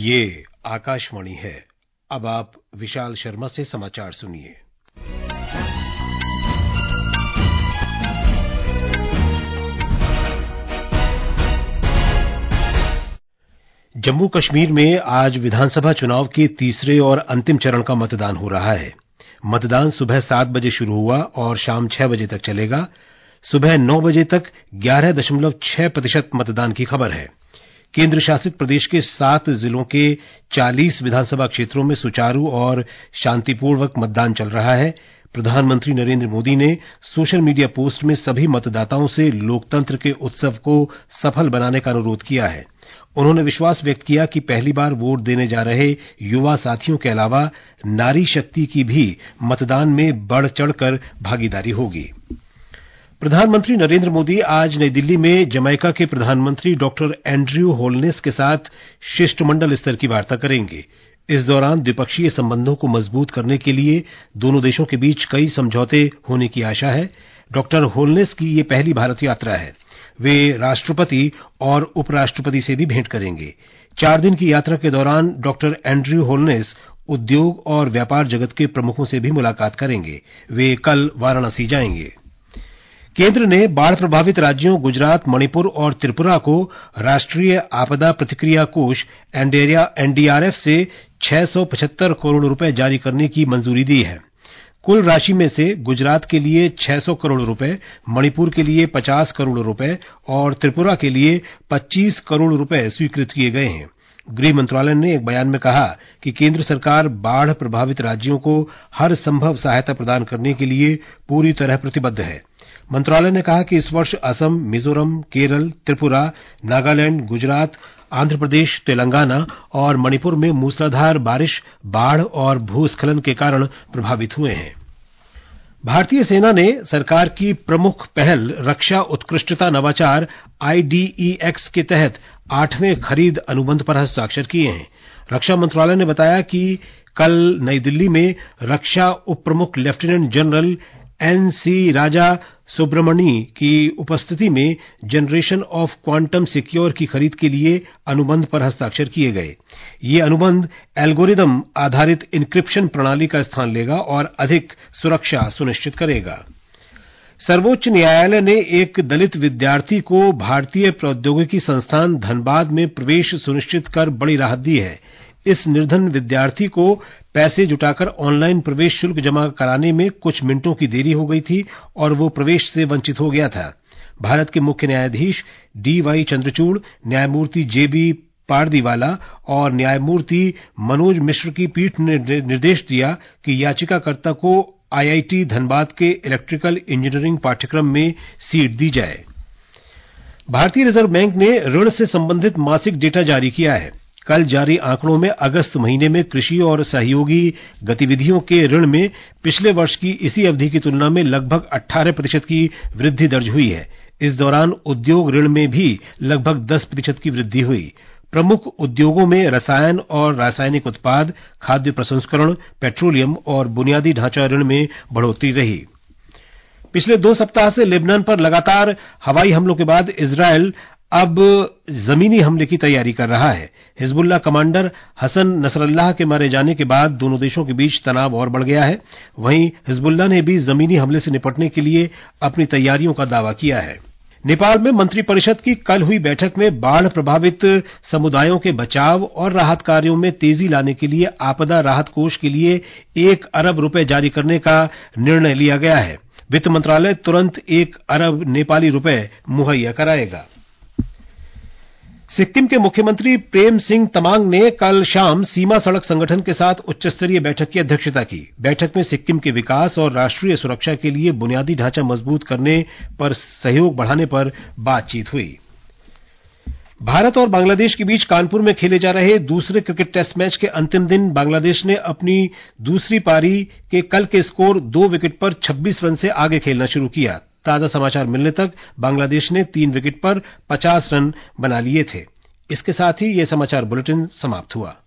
ये आकाशवाणी है। अब आप विशाल शर्मा से समाचार सुनिए। जम्मू कश्मीर में आज विधानसभा चुनाव के तीसरे और अंतिम चरण का मतदान हो रहा है। मतदान सुबह 7 बजे शुरू हुआ और शाम 6 बजे तक चलेगा। सुबह 9 बजे तक 11.6% मतदान की खबर है। केंद्र शासित प्रदेश के 7 जिलों के 40 विधानसभा क्षेत्रों में सुचारू और शांतिपूर्वक मतदान चल रहा है। प्रधानमंत्री नरेंद्र मोदी ने सोशल मीडिया पोस्ट में सभी मतदाताओं से लोकतंत्र के उत्सव को सफल बनाने का अनुरोध किया है। उन्होंने विश्वास व्यक्त किया कि पहली बार वोट देने जा रहे युवा साथियों के अलावा नारी शक्ति की भी मतदान में बढ़ चढ़कर भागीदारी होगी। प्रधानमंत्री नरेंद्र मोदी आज नई दिल्ली में जमैका के प्रधानमंत्री डॉक्टर एंड्रयू होलनेस के साथ शिष्टमंडल स्तर की वार्ता करेंगे। इस दौरान द्विपक्षीय संबंधों को मजबूत करने के लिए दोनों देशों के बीच कई समझौते होने की आशा है। डॉक्टर होलनेस की ये पहली भारत यात्रा है। वे राष्ट्रपति और उपराष्ट्रपति से भी भेंट करेंगे। 4 दिन की यात्रा के दौरान डॉक्टर एंड्रयू होलनेस उद्योग और व्यापार जगत के प्रमुखों से भी मुलाकात करेंगे। वे कल वाराणसी जाएंगे। केंद्र ने बाढ़ प्रभावित राज्यों गुजरात, मणिपुर और त्रिपुरा को राष्ट्रीय आपदा प्रतिक्रिया कोष एनडीआरएफ से 675 करोड़ रुपए जारी करने की मंजूरी दी है। कुल राशि में से गुजरात के लिए 600 करोड़ रुपए, मणिपुर के लिए 50 करोड़ रुपए और त्रिपुरा के लिए 25 करोड़ रुपए स्वीकृत किए गए हैं। गृह मंत्रालय ने एक बयान में कहा कि केंद्र सरकार बाढ़ प्रभावित राज्यों को हर संभव सहायता प्रदान करने के लिए पूरी तरह प्रतिबद्ध है। मंत्रालय ने कहा कि इस वर्ष असम, मिजोरम, केरल, त्रिपुरा, नागालैंड, गुजरात, आंध्र प्रदेश, तेलंगाना और मणिपुर में मूसलाधार बारिश, बाढ़ और भूस्खलन के कारण प्रभावित हुए हैं। भारतीय सेना ने सरकार की प्रमुख पहल रक्षा उत्कृष्टता नवाचार IDEX के तहत 8वें खरीद अनुबंध पर हस्ताक्षर किए हैं। रक्षा मंत्रालय ने बताया कि कल नई दिल्ली में रक्षा उप प्रमुख lieutenant general NC Raja Subramani की उपस्थिति में जनरेशन ऑफ क्वांटम सिक्योर की खरीद के लिए अनुबंध पर हस्ताक्षर किए गए। ये अनुबंध एल्गोरिदम आधारित इंक्रिप्शन प्रणाली का स्थान लेगा और अधिक सुरक्षा सुनिश्चित करेगा। सर्वोच्च न्यायालय ने एक दलित विद्यार्थी को भारतीय प्रौद्योगिकी संस्थान धनबाद में प्रवेश सुनिश्चित कर बड़ी राहत दी है। इस निर्धन विद्यार्थी को पैसे जुटाकर ऑनलाइन प्रवेश शुल्क जमा कराने में कुछ मिनटों की देरी हो गई थी और वो प्रवेश से वंचित हो गया था। भारत के मुख्य न्यायाधीश DY चंद्रचूड़, न्यायमूर्ति JB पारदीवाला और न्यायमूर्ति मनोज मिश्र की पीठ ने निर्देश दिया कि याचिकाकर्ता को IIT धनबाद के इलेक्ट्रिकल इंजीनियरिंग पाठ्यक्रम में सीट दी जाए। भारतीय रिजर्व बैंक ने ऋण से संबंधित मासिक डेटा जारी किया है। कल जारी आंकड़ों में अगस्त महीने में कृषि और सहयोगी गतिविधियों के ऋण में पिछले वर्ष की इसी अवधि की तुलना में लगभग 18% की वृद्धि दर्ज हुई है। इस दौरान उद्योग ऋण में भी लगभग 10% की वृद्धि हुई। प्रमुख उद्योगों में रसायन और रासायनिक उत्पाद, खाद्य प्रसंस्करण, पेट्रोलियम और बुनियादी ढांचा ऋण में बढ़ोतरी रही। पिछले 2 सप्ताह से लेबनान पर लगातार हवाई हमलों के बाद इजरायल अब जमीनी हमले की तैयारी कर रहा है। हिजबुल्लाह कमांडर हसन नसरल्लाह के मारे जाने के बाद दोनों देशों के बीच तनाव और बढ़ गया है। वहीं हिजबुल्लाह ने भी जमीनी हमले से निपटने के लिए अपनी तैयारियों का दावा किया है। नेपाल में मंत्रिपरिषद की कल हुई बैठक में बाढ़ प्रभावित समुदायों के बचाव और राहत कार्यों में तेजी लाने के लिए आपदा राहत कोष के लिए 1 अरब रुपए जारी करने का निर्णय लिया गया है। वित्त मंत्रालय तुरंत 1 अरब नेपाली रुपए मुहैया कराएगा। सिक्किम के मुख्यमंत्री प्रेम सिंह तमांग ने कल शाम सीमा सड़क संगठन के साथ उच्चस्तरीय बैठक की अध्यक्षता की। बैठक में सिक्किम के विकास और राष्ट्रीय सुरक्षा के लिए बुनियादी ढांचा मजबूत करने पर सहयोग बढ़ाने पर बातचीत हुई। भारत और बांग्लादेश के बीच कानपुर में खेले जा रहे दूसरे क्रिकेट टेस्ट मैच के अंतिम दिन बांग्लादेश ने अपनी दूसरी पारी के कल के स्कोर 2 विकेट पर 26 रन से आगे खेलना शुरू किया। ताजा समाचार मिलने तक बांग्लादेश ने 3 विकेट पर 50 रन बना लिए थे। इसके साथ ही यह समाचार बुलेटिन समाप्त हुआ।